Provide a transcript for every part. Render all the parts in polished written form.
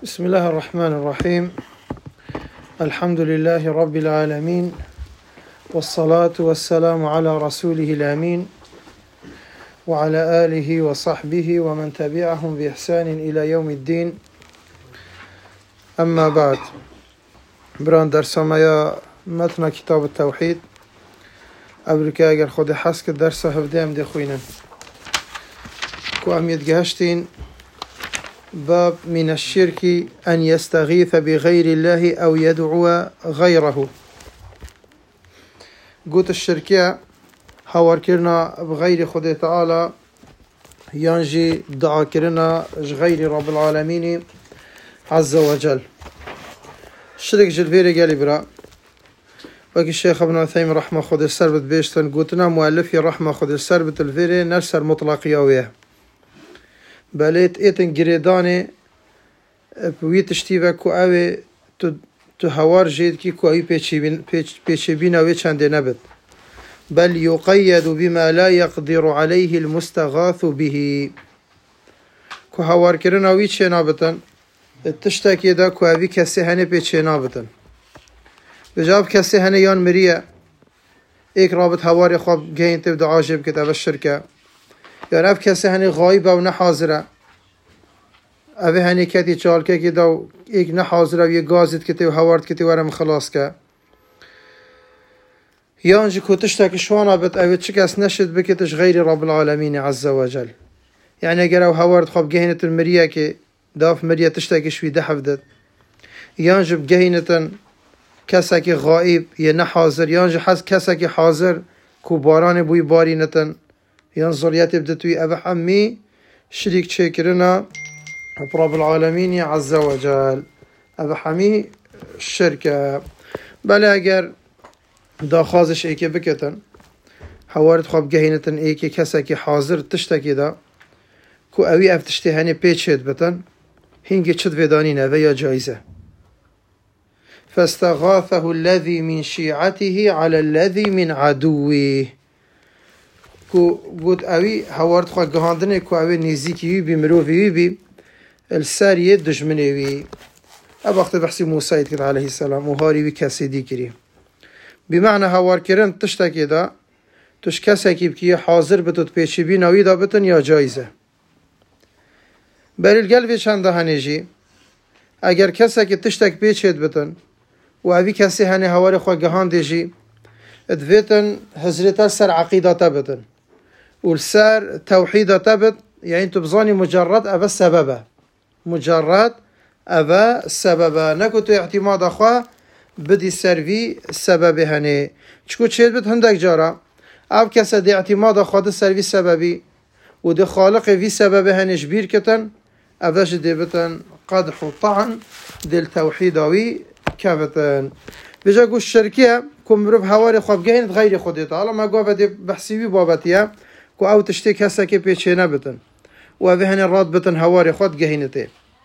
بسم الله الرحمن الرحيم. الحمد لله رب العالمين، والصلاة والسلام على رسوله الأمين وعلى آله وصحبه ومن تبعهم بإحسان إلى يوم الدين. أما بعد، بران درسما متن كتاب التوحيد أبركا أجر خود حسك درس هفدام دي خوينا كو أميت جهشتين باب من الشرك أن يستغيث بغير الله أو يدعو غيره. قوت الشركية هاور كرنا بغير خد تعالى ينجي دعا كرنا غير رب العالمين عز وجل. الشرك جلفيري قالي برا وكي الشيخ ابن عثيمين رحمه خد السربت بيشتن قوتنا مؤلفي رحمه خد السربت الفيري نرسر مطلقية وياه بليت ايتن جريداني بوي تشتيبه كو اوه تو هوار جيد كي كو اوه بيشبين اوه چنده نبت، بل يقيد بما لا يقدر عليه المستغاث به. كو هوار كرن اوه چه نابتن تشتاكي دا كو اوه كسي هنه بيچه نابتن بجاب كسي هنه يان مريه ايك رابط هوار خواب گهين تبدا عاجب كت اوه الشركة يعني اف کسی هنی غایبه و نه حاضره، اوه هنی کتی چالکه که دو ایک نه حاضره و یه گازید کتی و هوارد کتی ورم خلاص که یا انجی کتش تکشوانا بد اوه چه کس نشد بکتش غیر رب العالمین عز و جل. يعني اگر او هوارد خواب گهینتن مریه که داف مریه تشتاکشوی ده حفدد یا انجی بگهینتن کسی که غایب یه نه حاضر یا انجی کسی که حاضر کو باران بوی باری نتن يان ظريات بدتوي أبا حمي شريك شاكرنا رب العالمين عز وجل أبا حمي الشركة بلا أجر دا خازش إيكي بكتن حوارد خواب جهينتن إيكي كساكي حاضر تشتكي دا كو أوي أفتشتي هاني بيتشيد بتن هنجي تشد فيدانينا ويا جايزة فاستغاثه الذي من شيعته على الذي من عدوه. کو بود اوی هوارد خواه گهاندنه کو اوی نزیکی بی مروفی بی الساریه دجمنه بی اب وقت بحثی موسیید کد علیه السلام و هاری بی کسی دی کری بمعنى هوار کرن تشتاکی دا تش کسی که بکی حاضر بتود پیچی بی نوی دا بتن یا جایزه بر الگلوی چنده هنجی اگر کسی که تشتاک پیچید بتن و اوی کسی هنه هوار خواه گهانده جی ادویتن حضرت سر عقیدتا بتن والسار توحيد تبت يعني انتو بظاني مجرد أبا السبب مجرد أبا السبب نكتو اعتماد أخوة بدي السرفي السبب هني چكو تشيد بت هندك جارة أب كسا دي اعتماد أخوة دي السرفي السببي ودي خالق في سبب هني جبير كتن أباش دي بتن قدح وطعن دي التوحيدوي كابتن بجا قو الشركية كم مروف هواري خواب جهين غير خوديتا الله ما قوة دي بحسيوي بابتيا کو او تشتیک هسته که پیچه نبتن و اوه هنی راد بتن هواری خود گهینته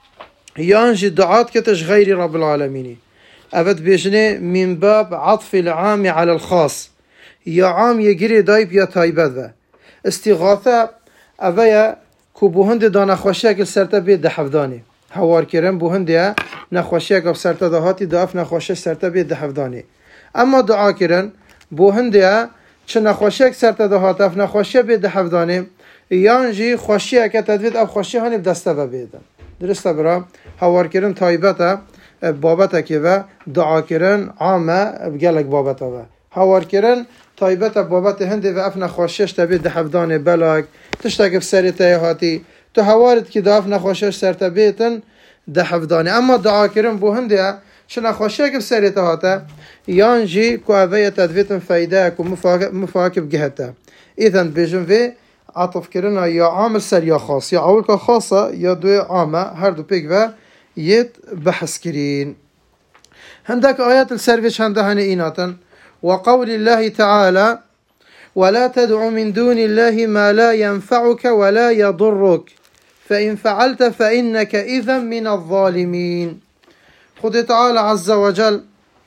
یانجی دعات کتش غیر رب العالمینی اوه بیجنه من باب عطف العام على الخاص یا عام یگیری دایب یا تایبت و استغاثه اوه کو بوهند دا نخوشیه که سرطه بید ده حفدانی هوار کرن بوهنده نخوشیه که سرطه دهاتی داف نخوشیه سرطه بید ده حفدانی اما دعا کرن بوهنده چه نخوشیه که سرطه دهات اف نخوشیه بید ده حفدانه یانجی خوشیه که تدوید اف خوشیه هنی بدسته و بیدن درسته برا هوار کرن تایبته بابته که و دعا کرن عامه بگلک بابته و هوار کرن تایبته بابته هنده و اف نخوشیش تبید ده حفدانه بلاک تشتاک بسریته هاتی تو هوارد که ده اف نخوشیش سرطه بیتن ده حفدانه اما دعا کرن بو هنده چه نخوشیه که بسریته هاته یانجی کو اوه تدویتن فایده کو مفاکب گهته ایدن بیجن وی عطف کرنا یا عامل سر یا خاص یا اول که خاصه یا دوی عامه هر دو پیگ و یت بحث کرین هندک آیات السرویش هنده هنه ایناتن وقول الله تعالى ولا تدع من دون الله ما لا ينفعك ولا يضرك فإن فعلت فإنك إذا من الظالمين. خد تعالى عز وجل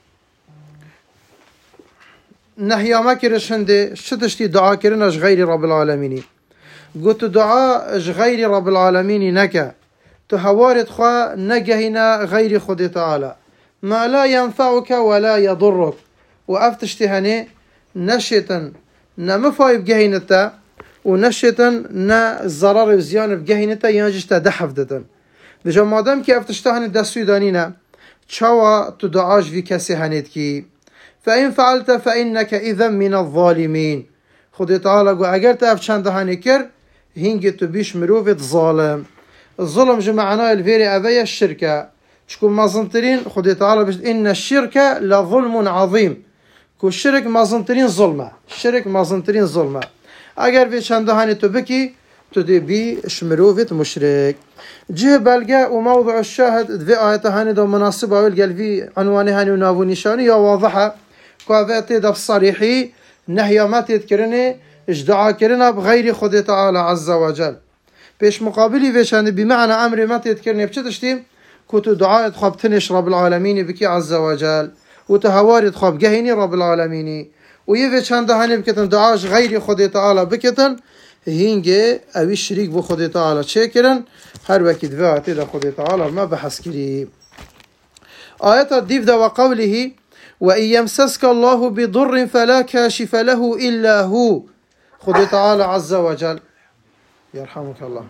نهيا ما كرش هنده شتشتي دعا كرنش غير رب العالمين قلت دعاء غير رب العالمين نكا تهوارد خوا نجهنا غير خد تعالى ما لا ينفعك ولا يضرك وأفتشتهني نشتا نمفاي بجهنتا ونشتا نا الضرر وزيان بجهنتا ينجشتا دحفدتا بجا مادام كي أفتشتهني دستوي دانينا تشاوا تدعاج في كسي هنيتكي فإن فعلت فإنك إذا من الظالمين خد تعالى قو أجر تأفتشان دهاني كر هنجي تبيش مروفت ظالم الظلم جمعنا الفيري أبي الشركة شكون مازنترين خد تعالى بجد إن الشركة لظلم عظيم كو الشرك مازنترين ظلمة الشرك مازنترين ظلمة أجر في شندهاني تبكي تدبي شمروفت مشرك جه بلقى وموضوع الشاهد في آياتهاني دو مناسبة والقال في عنوانهاني ونافو نشاني يا واضحة كوافيتي دف صريحي نهي ما تذكرني اجدعا كرنا بغير خد تعالى عز وجل بيش مقابلي فيشان بمعنى أمر ما تذكرني بشتشتي كنت دعاء تخاب تنش رب العالمين بكي عز وجل وتهواري تخاب جهيني رب العالمين ويفيشان دهاني بكتن دعاش غير خد تعالى بكتن هينجي اوي شريك بو خد تعالى شكرا هر وكيد فاتي دا خد تعالى ما بحث كري آيات الديف دا وقوله وإن يمسسك الله بضر فلا كاشف له إلا هو خد تعالى عز وجل يرحمك الله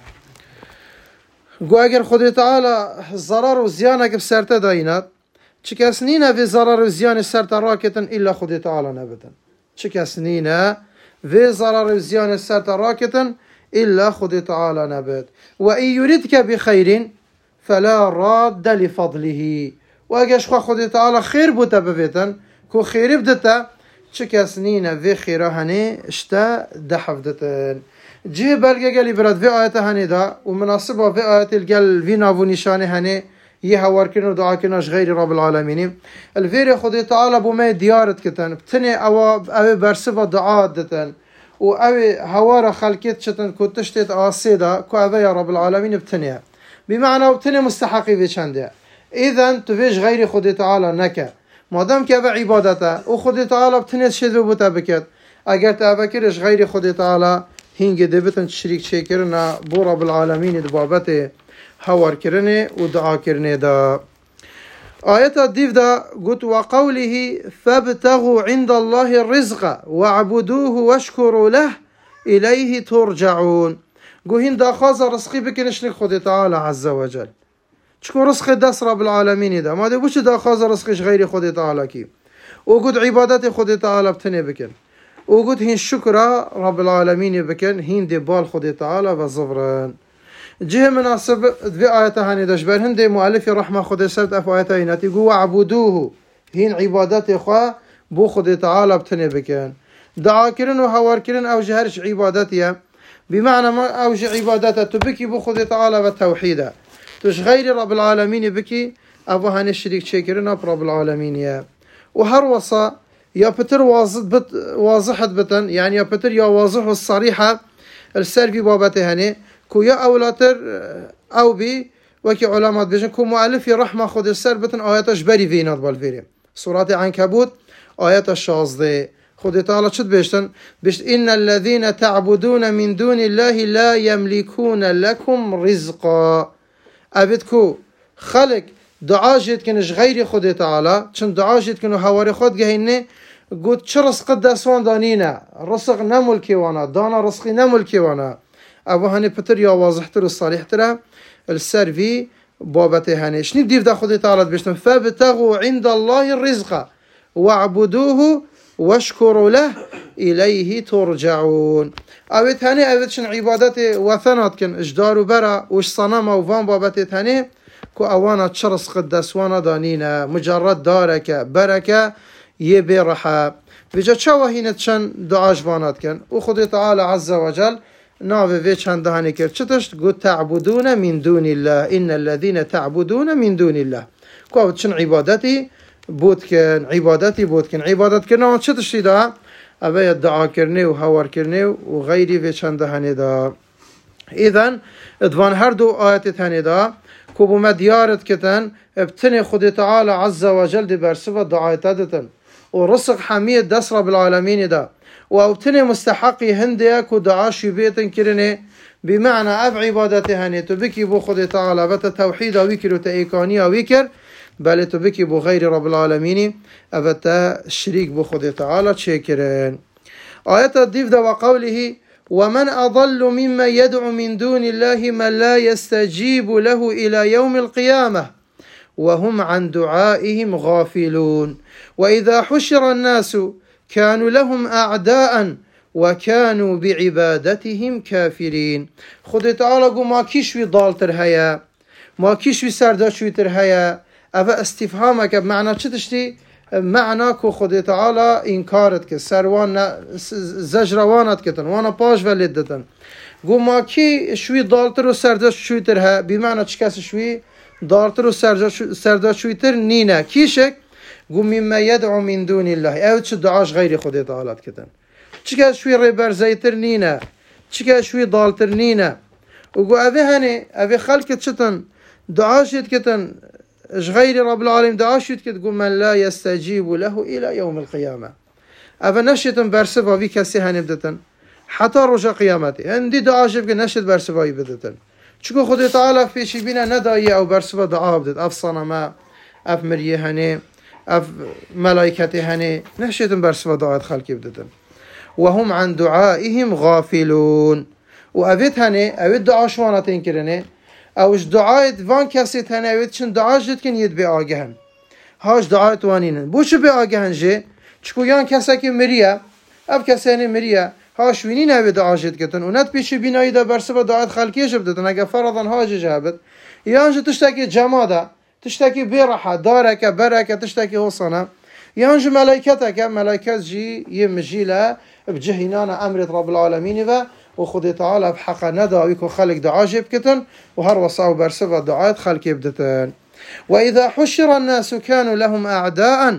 قو اگر خد تعالى الضرر وزيانك بسرطة داينات چكاسنينا في ضرر وزيان السرطة راكتا إلا خد تعالى نبتا چكاسنينا في ضرر وزيان السرطة راكتا إلا خد تعالى نبت وإن يردك بخير فلا راد لفضله واجش خد تعالى خير بوتا بفيتا كو خير بدتا چكاسنينا في خيرهاني اشتا دحفدتن جه بلگه گلی برد في آیت هنی دا ومناسبة في آیت الگل في نافو نشانه هنی يهوار كنو دعا كناش غير رب العالمين الفيري خدي تعالى بوما ديارت كتن بتني او برسفة دعاء دتن و او هوار خلقيت شتن كتشتت آسيدا كو او يا رب العالمين بتنيا بمعنى بتني مستحقي في چنده اذن تفيش غير خدي تعالى نكا مادام که او عبادته و خدي تعالى بتني شدو بوتا بكت اگر تابكرش غير خدي تعالى هنگ دبتن شريك شكرنا بو رب العالمين دبابته هوار كرنه ودعا كرنه دا آيات الديف دا قلت وقوله فابتغوا عند الله الرزق واعبدوه واشكروا له إليه ترجعون قوهين دا خازا رزقي بكنش لك خد تعالى عز وجل شكو رزق داس رب العالمين دا ما دي وش دا خازا رزقش غير خد تعالى كي وقلت عبادات خد تعالى بتني بكن وقلت هين شكرا رب العالمين بكن هين دي بال خد تعالى وزفران جه مناسب في آياتها هني دشبر هندي مؤلف رحمة خد سبت أف آياتها هناتي قوة عبدوه هين عبادات إخوة بو خد تعالى بتني بكن دعا كرن وهوار كرن أو جهرش عباداتها بمعنى ما أوج عباداتها تبكي بو خد تعالى والتوحيد تش غير رب العالمين بكي أبو هني الشريك شكرنا برب العالمين يا وهر وصا يا بتر واضحة بتن يعني يا بتر يا واضح والصريحة السلفي بابته هني كو يا أولاتر أو بي وكي علامات بيجن كو مؤلف رحمة خد السر بتن آيات جبري فينات بالفيري سورة عنكبوت آيات الشازدة خد تعالى شد بيشتن بيشت إن الذين تعبدون من دون الله لا يملكون لكم رزقا أبدكو خلق دعا جيت كنش غير خد تعالى چن دعا جيت كنو هواري خد جهيني قلت چرس قدسوان دانينا رزق نملكي وانا دانا رزقي نملكي وانا أبو هني بتر يا واضح تر الصريح ترى السرفي بابته هني شنو بدير دا خد تعالى بيشتن فابتغوا عند الله الرزق واعبدوه واشكروا له إليه ترجعون أبيت هني أبيت شن عبادته وثنات كن إجدار برا وش صنم وفان بابته هني كو أوانا تشرس قدسوانا دانينا مجرد دارك بركة يبي رحا بيجا تشاوه هنا تشن دعاش بانات كن وخد تعالى عز وجل ناوه في چند هني كر چتشت قلت تعبدون من دون الله إن الذين تعبدون من دون الله كو تشن عبادتي بودكن عبادتي بودكن عبادت كنا چتشت دا أبي الدعاء كرني وهوار كرني وغيري في چند هني دا إذن ادوان هر دو آيات ثاني دا كوبو مديارت كتن ابتني خد تعالى عز وجل دي برسفة دعايتا دتن ورزق حميد دسر بالعالمين دا وابتني مستحقي هنديك ودعاشي بيتن كرني بمعنى أف عبادته هني تبكي بو خد تعالى بتا توحيد ويكر وتأيكاني ويكر بل تبكي بو غير رب العالمين أبتا شريك بو خد تعالى تشكرين. آيات الضيف ده وقوله ومن أضل مما يدعو من دون الله من لا يستجيب له إلى يوم القيامة وهم عن دعائهم غافلون وإذا حشر الناس كانوا لهم أعداء وكانوا بعبادتهم كافرين. خد تعالى قو ما كيشوي ضالتر هيا ما كيشوي سرداشوي تر هيا أفا استفهامك بمعنى چتشتي معنى كو خد تعالى إنكارت كي سروان زجروانت كتن وانا باش ولدتن قو ما كي شوي ضالتر و سرداشوي تر هيا بمعنى چكس شوي ضالتر و سرداشوي تر نينا كيشك قو مما يدعو من دون الله او چه دعاش غير خد تعالى كتن چکه شوی ریبر زیتر نینه چکه شوی دالتر نینه وگو اوه هنه اوه خلقت چتن دعاشت کتن غير رب العالمين دعاشت کت گو من لا يستجيب له الى يوم القيامة اوه نشتن برسفاوی کسی هنه بدتن حتی رجا قیامتی هندی دعاشت که نشت برسفاوی بدتن چکو خود تعالی پیشی بینه ندایی او برسفا دعا بدت اف صنمه اف مریه هنه اف ملائکتی هنه نشتن برسفا دعات خلقی بدتن وهم عن دعائهم غافلون وأبيت هني أبيت دعاء شوانا تنكرني أوش دعاء وان كاسيت هني أبيت شن دعاء جد كن يد بآجهن هاش دعاء وانين بوش بآجهن جي چكو يان كاساكي مريا أب كاساني مريا هاش وينين أبيت دعاء جد كتن ونات بيش بيناي دا برسبا دعاء خالكي جبدتن أجا فرضا هاج جابت يان جو تشتكي جمادا تشتكي برحة دارك بركة تشتكي وصنا يان جو ملائكتك ملائكت جي يمجيلا بجهنانا أمرت رب العالمين وخد تعالى بحق نداويك وخلق دعاء جبكتن وهر وصاو برسفة دعاء خلق يبدتن. وإذا حشر الناس كانوا لهم أعداء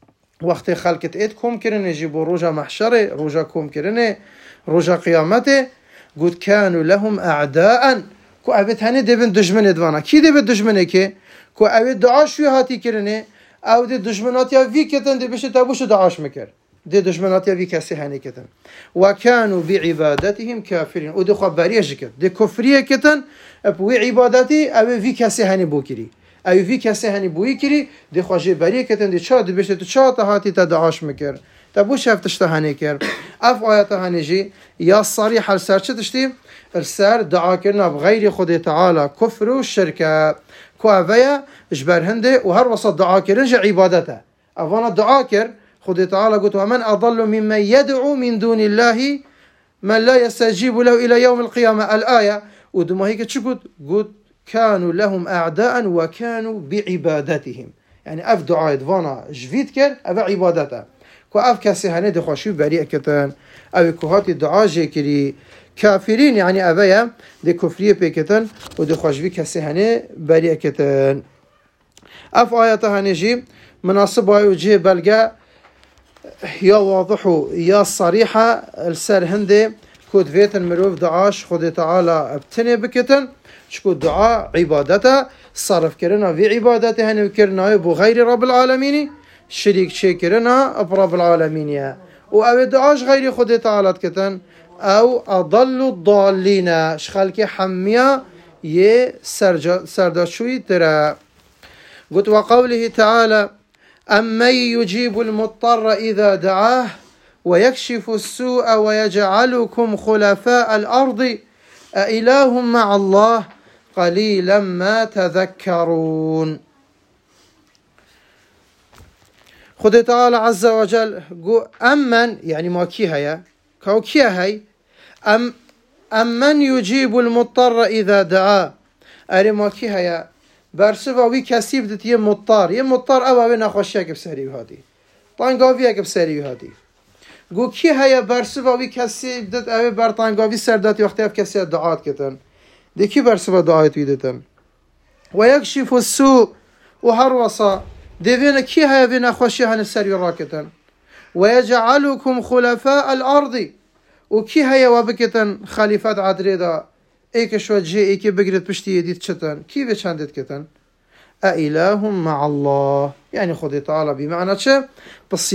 وقت خلقت إيدكم كرن يجيبوا رجا محشري رجا كوم كرن رجا قيامته قد كانوا لهم أعداء كو أبت هني دبن دجمن دوانا كي دبن دجمنه كي كو أبت دعاء شوي هاتي كرنه او دي دجمنات يا في كتن دي بشه تابوش دعاش مكر دي دجمنات يا في كسي هني كتن وكانوا بعبادتهم كافرين ودي خبريه جكت دي كفريه كتن ابو عبادتي او في كسي هني بوكري او في كسي هني بوكري دي خواجه بريه كتن دي چا دي بشه تو چا هاتي تدعاش مكر تابوش هفتشت هني كر اف ايات هني جي يا صريح السر تشتي السر دعا كرنا بغير خد تعالى كفر والشرك كوافيا اجبر هنده وهر وسط دعا كرنج عبادته افانا دعا كر خد تعالى قلت ومن اضل ممن يدعو من دون الله من لا يستجيب له الى يوم القيامه الايه ودما هيك شو قلت كانوا لهم اعداء وكانوا بعبادتهم يعني اف دعاء فانا جفيت كر اف عبادته كو اف كسي هنه دخوشي بريء كتن او كوهات دعاء جكري كافرين يعني أبايا دي كفرية بكتن ودي خوشبي كسيهاني بريئة كتن أف آياتها نجي مناسبة وجه بلغة يا واضحو يا صريحة السر هندي كود فيتن مروف دعاش خد تعالى ابتني بكتن شكو دعاء عبادته صرف كرنا في عبادته هنو كرنا بغير رب العالمين شريك شي كرنا برب العالمين وأو دعاش غير خد تعالى كتن او اضل الضالين شخالك حمية يه سرداشوي ترى قلت وقوله تعالى أمن يجيب المضطر إذا دعاه ويكشف السوء ويجعلكم خلفاء الأرض أإله مع الله قليلا ما تذكرون. خد تعالى عز وجل أمن يعني ما كي هيا كاو كي هي أمن يجيب المضطر إذا دعاه أري ما كي هيا برسوا وي كسيب دت يه مضطر أو نخوشيك بسري هادي طنقاويك بسري هادي قو كي هيا برسوا وي كسيب دت أو برطنقاوي سرداتي وقتها كسي دعات كتن دي كي برسوا دعات ويدتن ويكشف السوء وهروصا ديفينا كي هيا بينا خوشي هن السري راكتن ويجعلكم خلفاء الأرض وكي هيا وبكتن خليفات عدريدا ايك شو جي ايك بقرت بشتي يديت شتن كيف شاندت كتن أإله مع الله يعني خذي تعالى بمعنى شو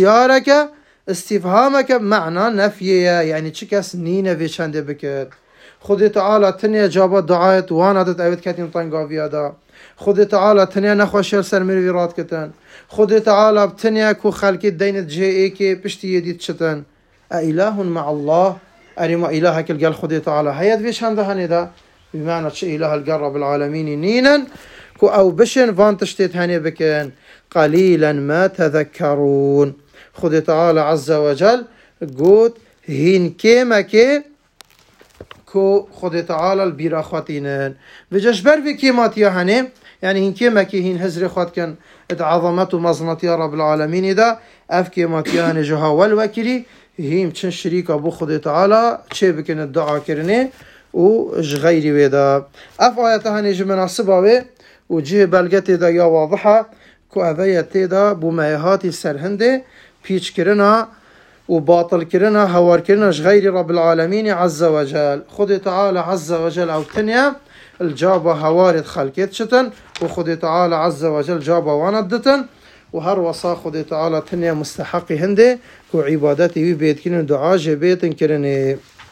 بصيارك استفهامك بمعنى نفيه يعني تشكس نينة في شاند بكت خود تعالى تنيا جابت دعايت وانا دت اوت كاتين طنقافيا دا خود تعالى تنيا نخوشير سر مروي رات كتن خود تعالى بتنيا كو خلقي دينت جي ايكي بشتي يديت شتن أإله مع الله أريما إلهك القال خود تعالى هيد فيش هنده هندا بمعنى شيء إله القال رب العالمين نينا كو أو بشن فان تشتيت هني بكن قليلا ما تذكرون خود تعالى عز وجل قوت هين كيما كي كو خود تعالى البيرا خواتينن بجش بر في كيمات يا هني يعني هين كيما كي هين هزر خوات كان عظمت ومظنة يا رب العالمين دا اف كيمات يا هني جها والوكري هين چن شريك ابو خود تعالى چه بكن الدعاء كرني و غيري ودا اف آيات هني مناسبة و وجه بلغتي دا يا واضحة كو اويتي دا بميهاتي سرهنده بيچ كرنا وباطل كرنا هوار كرنا غير رب العالمين عز وجل خود تعالى عز وجل او تنيا الجابة هوارد خلقت شتن وخود تعالى عز وجل جابة واندتن وهر وصا خود تعالى تنيا مستحق هنده كو عبادتي بيت كرن دعاء جبيت كرن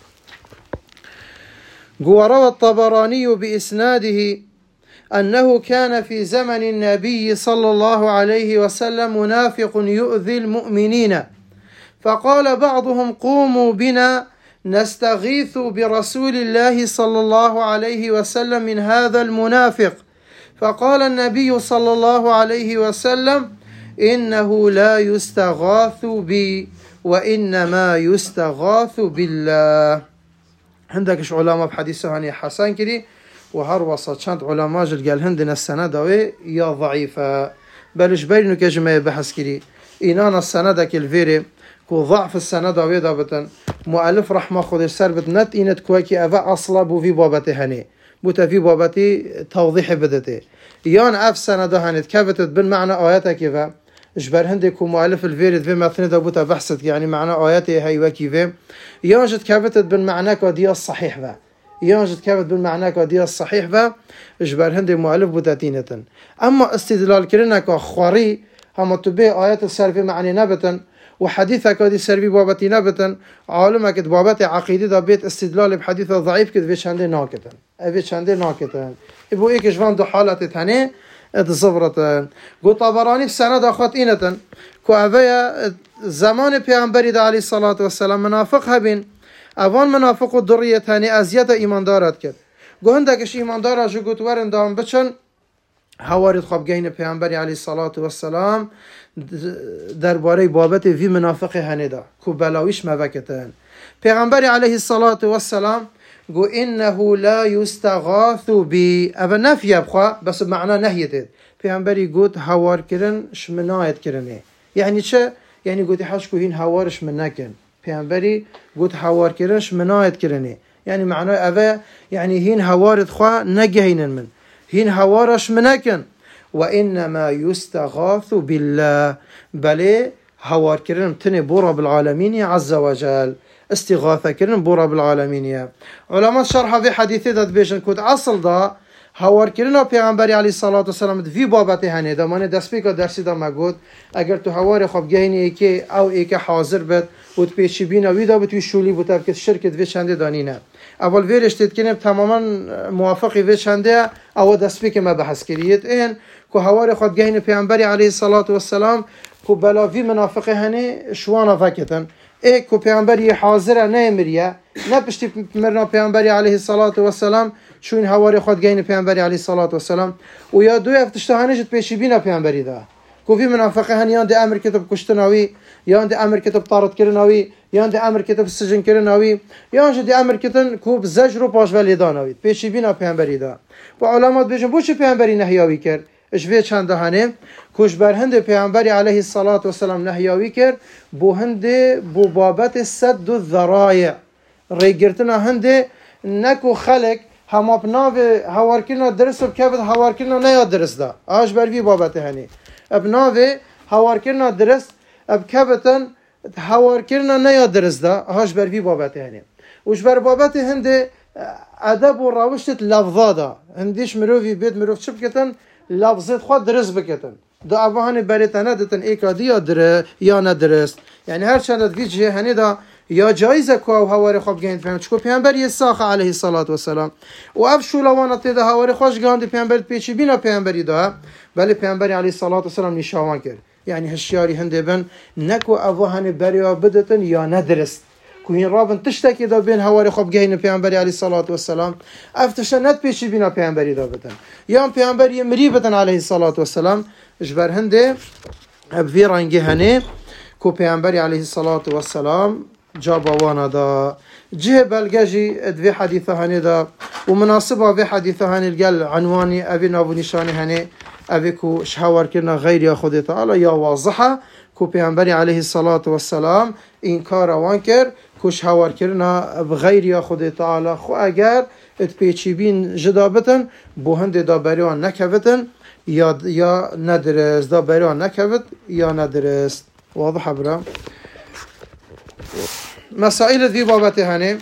وروى الطبراني بإسناده أنه كان في زمن النبي صلى الله عليه وسلم منافق يؤذي المؤمنين فقال بعضهم قوموا بنا نستغيث برسول الله صلى الله عليه وسلم من هذا المنافق فقال النبي صلى الله عليه وسلم إنه لا يستغاث بي وإنما يستغاث بالله عندك علماء بحديثه هني حسن كدي وهر وسط شنت علماء جل قال هندنا السنة دوي يا ضعيفة بلش بينو كجماعة بحث كدي إننا السنة داك الفيري كو ضعف السنة دوي دابتن مؤلف رحمة خود سربت نت إنت كواكي أفا أصلا بو في بابتي هني بوتا في بابتي توضيح بدتي يان أف سنة ده هنت كفتت بالمعنى آياتها كيفا إجبار هندي كو مؤلف الفيرد في مثنى دا بوتا بحثت يعني معنى آياتي هاي وكيفا يان جد كفتت بالمعنى كوديا الصحيح ذا يان جد كفت بالمعنى كوديا الصحيح ذا إجبار هندي مؤلف بوتا تينتن أما استدلال كرنا كخواري هم تبي آيات السرفي معني نبتن وحديثك هذه سربي بابتي نبتن عالمك بابتي عقيدة دا بيت استدلال بحديث ضعيف كده فيش عنده ناكتن فيش عنده ناكتن ابو ايك جوان دو حالات تاني تصبرتن قو طبراني في سنة داخوات إينتن كو اويا زمان پیغمبری دا عليه الصلاة والسلام منافق هبين اوان منافق و درية تاني ازيادة ايمان دارد كد قو هندكش ايمان دارد جو قوت ورن دام بچن هوارد خواب گهین پیغمبری علیه الصلاة والسلام درباره بابت وی منافق هندا کو بلاویش موکتن پیغمبری علیه الصلاة والسلام گو انه لا یستغاث بی اول نفی بخوا بس معنی نهیته پیغمبری گوت هوار کرن شمنایت کرنه یعنی چه یعنی گوتی حش کو هین هوارش من نکن پیغمبری گوت هوار کرن شمنایت کرنه یعنی معنی اول یعنی هین هوارد خوا نگهینن من هين هوارش منكن وإنما يستغاث بالله بل هوار كرن تني بو رب العالمين عز وجل استغاثة كرن بو رب العالمين علماء شرح في حديثي داد بيشن كود أصل دا هوار كرن پیغمبری علیه الصلاة والسلام في بابته هنه دا من دست بيكا درسي دا مگود اگر تو هوار خواب گهینی ایکی او ایکی حاضر بد و پیشی بینا ویدا بتوی شولی بوتاب که شرکت وی چنده دانینه اول ویرش تید کنیم تماما موافقی وی چنده او دست بيكا ما بحث کریت این که هوار خواب گهینی پیغمبری علیه الصلاة والسلام که بلا وی منافقه هنه شوانا فکتن ای که پیغمبری حاضر نه مریه نه پشتی مرنا پیغمبری علیه الصلاة والسلام شون هواری خود گین پیامبری علیه الصلاة والسلام و یا دو افتشتهانه جت پیشی بینا پیامبری دا کوفی منافقه هنیان ده امر کتاب کشتناوی یا ده امر کتاب طارد کرناوی یا ده امر کتاب سجن کرناوی یا ده امر کتن کوب زجر و پاش ولیداناوی پیشی بینا پیامبری دا و علامات بیشن بوش پیامبری نهیاوی کرد اشوی چند دهانه کوش بر هند پیامبری علیه الصلاة والسلام نهیاوی کرد بو هند بو بابت سد الذرایع ریگرتنا هند نکو خلق هم ابناو هوار کردن درست و کبد هوار کردن نه یاد درست دا آج بر وی بابت هنی ابناو هوار کردن درست اب کبتن هوار کردن نه یاد درست دا آج بر وی بابت هنی وش بر بابت هند ادب و روشت لفظا دا هندیش مروفی بید مروف چپ کتن لفظت خود درست بکتن دا ابهانی بریتنه دتن ایکادی یا نه درست یعنی هر چند ویجه هنی دا یا جایزه که او هواری خواب گهند پیامبر چکو پیامبر یه ساخه علیه الصلاة والسلام و اف شولوانت ده هواری خوش گهند پیامبر پیچی بینا پیامبری ده ولی پیامبر علیه الصلاة والسلام نشان کرد یعنی هشیاری هنده بن نکو اوهن بریا بدتن یا ندرست که این رابن تشتکی دا بین هواری خواب گهین پیامبر علیه الصلاة والسلام افتشن ند پیچی بینا پیامبری ده بدن یا پیامبر یه مری بدن علیه الصلاة والسلام اجبر هنده ابوی رنگی هنه کو پیامبر علیه الصلاة والسلام جاب وانا دا جه بلگجی ادوی حدیثه هنه دا و مناسب اوی حدیثه هنه الگل عنوانی اوی نابو نشانی هنه اوی کو شهوار کرنا غیر یا خود تعالی یا واضحه کو پیامبر علیه الصلاة والسلام این کار وان کرد کو شهوار کرنا بغیر یا خود تعالی خو اگر ات پیچی بین جدا بتن بو هنده دا بریان نکوتن یا ندرست دا بریان نکوت یا ندرست واضح برا مسائل ذي بابته هنه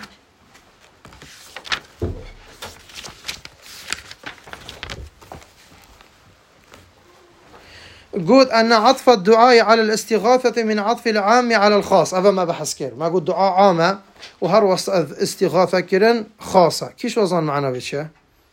قلت أن عطف الدعاء على الاستغاثة من عطف العام على الخاص هذا ما بحث كير ما قلت دعاء عامة وهر استغاثة كيرن خاصة كيش وظن معنا بيتشا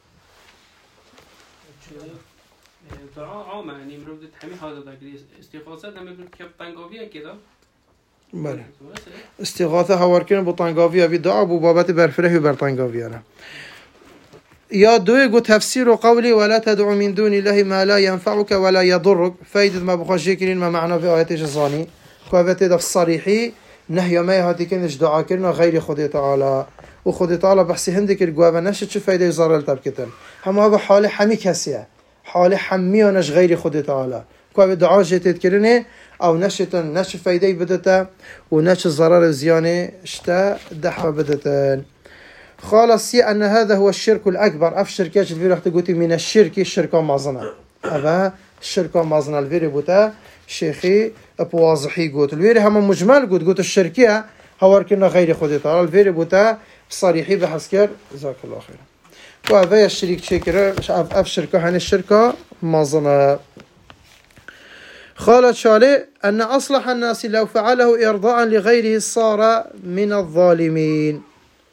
دعاء عامة يعني مرود تحمي هذا ذاك استغاثة لما يقول كيف تنقوية كده بله استغاثة هواركن بطنقاوية بدعاء ببابات برفره برطنقاوية يا دوي قو تفسير قولي ولا تدعو من دون الله ما لا ينفعك ولا يضرك فايدة ما بخوش جيكرين ما معنى في آيات جزاني كوابت ده الصريحي نهي ما يهاتي كنش دعا كرنا غير خدي تعالى وخدي تعالى بحسي هندك القوابة نشد شو فايدة يزارل تبكتن هم هذا حالي حمي كسيه حالي حمي ونش غير خدي تعالى كوابت دعا جيتت كرنه او نشتن نش فايدة بدتا ونش ضرر زيانه شتا دحوة بدتن خالصي أن هذا هو الشرك الأكبر أف شركات الفيرو حتى قلت من الشركة مازنة أبا الشركة مازنة الفيرو بوتا شيخي بواضحي قلت الفيرو هم مجمل قلت الشركة هواركنا غير خدي تعالى الفيرو بوتا صريحي بحسكر جزاك الله خير وهذا الشريك شكر أف شركة هن الشركة مازنة قالت شالي أن أصلح الناس لو فعله إرضاء لغيره صار من الظالمين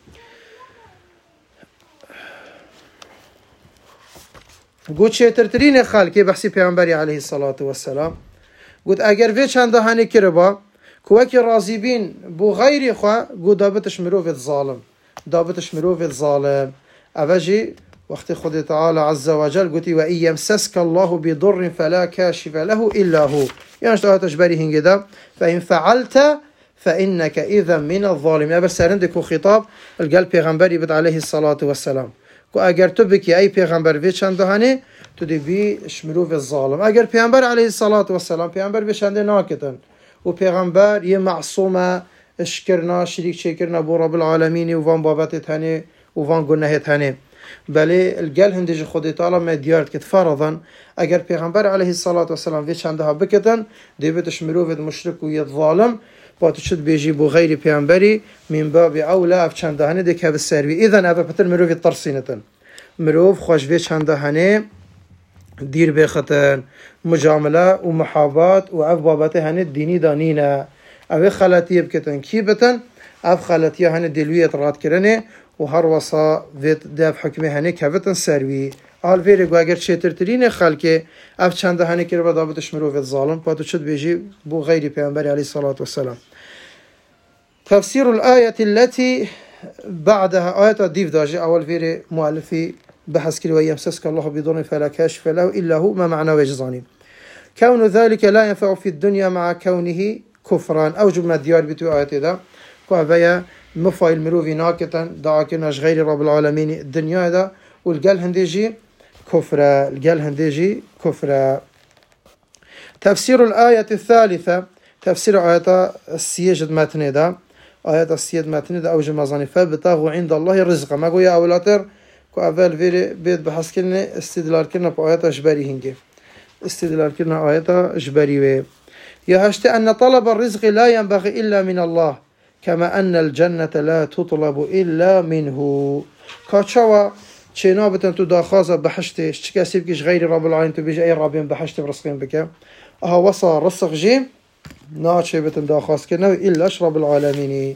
قلت شيترترين خالكي بحسي پیغمبري عليه الصلاة والسلام قلت اگر في چند هاني كربا كوكي راضيبين بو غيري خوا قلت دابتش مروفت ظالم دابتش مروفت ظالم أفجي وقت خد تعالى عز وجل قلت وإن يمسسك الله بضر فلا كاشف له إلا هو يعني اشتغلتش بريهن كده فإن فعلت فإنك إذا من الظالمين بس عندك خطاب القلب پیغمبري بد عليه الصلاة والسلام کو اگر تو بکی ای پیغمبر وی چند هنه تو دی بی شمروف الظالم اگر پیغمبر علیه الصلاة والسلام پیغمبر وی چند ناکتن و پیغمبر یه معصومه اشکرنا شریک چکرنا بو رب العالمین و وان بابت هنه و وان گناهت هنه بله الگل هندج خود تعالی ما دیارت کت فرضا اگر پیغمبر علیه الصلاة والسلام وی چند ها بکتن دی بیت شمروف مشرک و یه ظالم باتو شد بيجي بو غير پیامبری من باب اولى اف چند هنه دك هذا السروي اذا ابا بتر مروف الطرسينتن مروف خوش في چند هنه دير بختن مجامله ومحابات واف بابته هنه ديني دانينا او خلاتيه بكتن كيبتن اف خلاتيه هنه دلويه رات كرنه وهر وصا فيت داف حكمه هنه كفتن سروي حال ویره گو اگر چهترترین خلقه اف چند هنه که رو دابتش مروف الظالم پاتو شد بيجي بو غير پیامبر عليه الصلاة والسلام تفسير الآية التي بعدها آية ديف داجي أول فيري مؤلفي بحث كري ويمسسك الله بضر فلا كاشف له إلا هو ما معنى وجزاني كون ذلك لا ينفع في الدنيا مع كونه كفرا أوجب ما ديار بتو آية دا كوابيا مفايل مروفي ناكتا دعاكناش غير رب العالمين الدنيا دا والقال هنديجي كفرة القال هنديجي كفرة تفسير الآية الثالثة تفسير آية السيجد متن دا آية السيد متن دا أوجه مزاني فبتاغوا عند الله الرزق ما قويا أولاتر كو أول فيري بيت بحث كلنا استدلال كلنا بآية أجباري هنجي استدلال كلنا آية أجباري يهشت أن طلب الرزق لا ينبغي إلا من الله كما أن الجنة لا تطلب إلا منه كاتشوا چنا بتن تو داخازه بحشتش چه کسی بکش غیر رب العالمین تو بیش ای ربیم بحشت برسقیم بکه اه وصا رسق جیم ناچه بتن داخاز کنه الاش رب العالمینی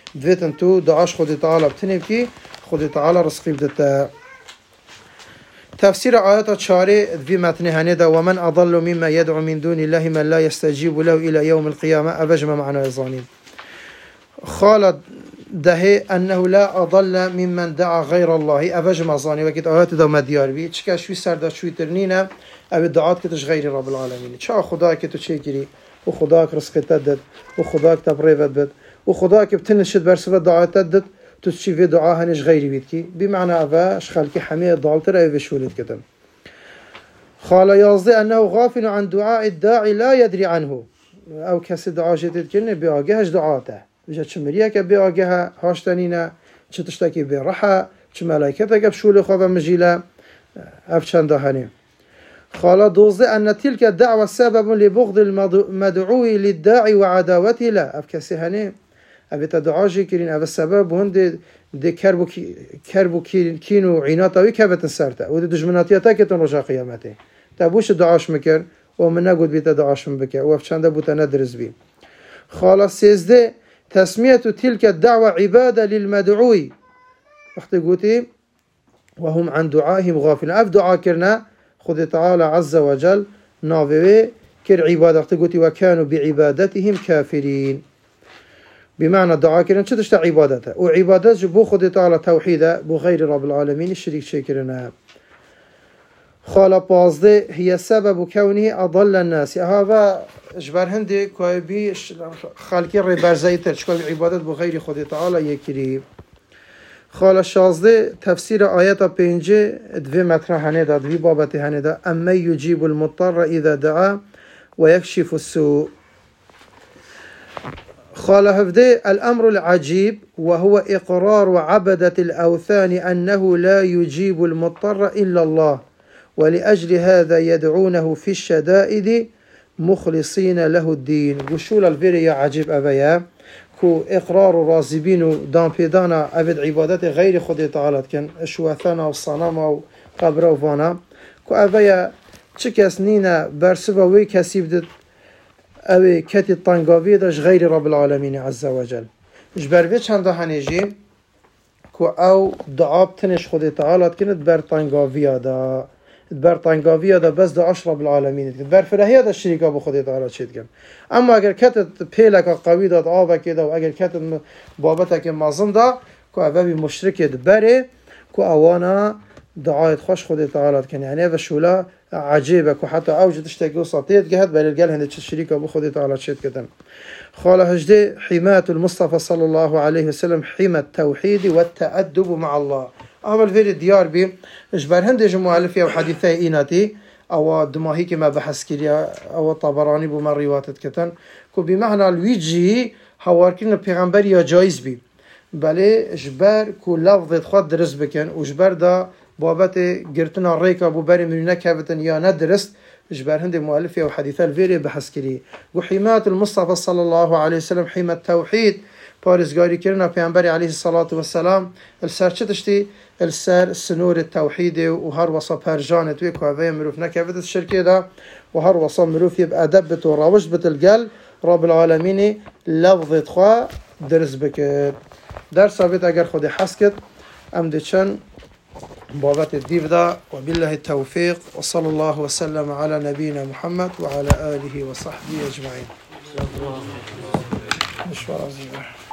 دویتن تو دعاش خود تعالی بتنی بکی خود تعالی رزقی بدتا. تفسير آيات 4 في متن هندا ومن أضل مما يدعو من دون الله من لا يستجيب له إلى يوم القيامة أبجم معنا الظالمين. خالد ده أنه لا أضل ممن دعا غير الله أبجم الظالمين وكت آيات دا مديار بي چكا شوي سردا شوي ترنينا أبي دعات كتش غير رب العالمين چا خدا كتو چه كري و خداك رزق تدد و خداك تبريفت بد و خداك بتنشد برسفة دعات تدد تشي في دعاء هنش غيري بيتكي بمعنى أبا شخالكي حمية ضالتر أي بشولد كتن. خال يصدي أنه غافل عن دعاء الداعي لا يدري عنه أو كسي دعاء جديد كنه بيواجهش دعاته بجد شمريا كبيواجهها هاشتنينا تشتكي برحى ملائكتك بشول خواب مجيلة أفشان دهني. خال دوزي أن تلك الدعوة سبب لبغض المدعو للداعي وعداوته لا أفكسي هني أبي تدعاجي كرين أبي السبب هند دي كربو كينو عيناتاوي كابت سرته ودي دجمناتياتا كتن رجا قيامته تابوش دعاش مكر ومن نقول بيتا دعاش مبكر وفشان ده بوتا ندرس بي. خلاص سيزده تسمية تلك الدعوة عبادة للمدعوي وقت قوتي وهم عن دعائهم غافلين أف دعا كرنا خذ تعالى عز وجل ناوي كر عبادة وقت قوتي وكانوا بعبادتهم كافرين بمعنى الدعاء كرنا شتشت عبادته وعبادته بو خذ تعالى توحيده بو غير رب العالمين الشريك شكرنا. خال بازده هي سبب كونه أضل الناس هذا جبر هندي كويبي خالكي ربرزيتر شكل عبادت بو غير خذ تعالى يكري. خال شازده تفسير آيات 5 دو متن هندا دو بابت هندا أما يجيب المضطر إذا دعا ويكشف السوء. خال هفده الأمر العجيب وهو إقرار عبدة الأوثان أنه لا يجيب المضطر إلا الله ولأجل هذا يدعونه في الشدائد مخلصين له الدين. وشول الفيريا عجيب أبيا كو إقرار رازبين دان بيدانا أبد عبادات غير خد تعالى كان شواثانا والصنام وقبر وفانا كو أبيا چكس نينا برسبا وي كسيب أبي كتي الطنقاوية داش غير رب العالمين عز وجل. جبر چند هنجي كو أو دعاب تنش خد تعالى كانت بر طنقاوية دا بر طنقاوية دا بس دا رب العالمين بر فرهية دا الشريكة بخد تعالى شد كان. أما أجر كتت بيلك قوي دا دعابة كده وأجر كتت بابتك مازن دا كو أبي مشرك بره كو أوانا دعاية خوش خد تعالى كان يعني وشولا عجيبة كو حتى أوجد تشتكي وسطيت جهد بل الجل هند الشريكة بخد تعالى شد كده. قال هجدي حماية المصطفى صلى الله عليه وسلم حماية التوحيد والتأدب مع الله. أول فيديو ديار بي إجبار هندج مؤلفية وحديثة إيناتي أو دماهي كما بحث كريا أو طبراني بما روايات كتن كو بمعنى الويجي هواركين البيغمبر يا جايز بي بله إجبار كو لفظة خود درس بكن وإجبار دا بابت قرتنا الريكا بو باري منونا كافتن يا ندرست إجبار هندي مؤلفية وحديثة الفيديو بحث كريا وحماية المصطفى صلى الله عليه وسلم حماية التوحيد بارزگاری کردن پیامبر علیه الصلاة والسلام السر چه داشتی السر سنور التوحید و هر وصا پرجان توی کوه مروف نکبت الشرکه دا و هر وصا مروف یب ادب بت و روش بت الجل رب العالمین لفظ خوا درس بکر در ثابت اگر خود حسکت ام دچن بابت الديف دا وبالله التوفيق وصلى الله وسلم على نبينا محمد وعلى آله وصحبه أجمعين.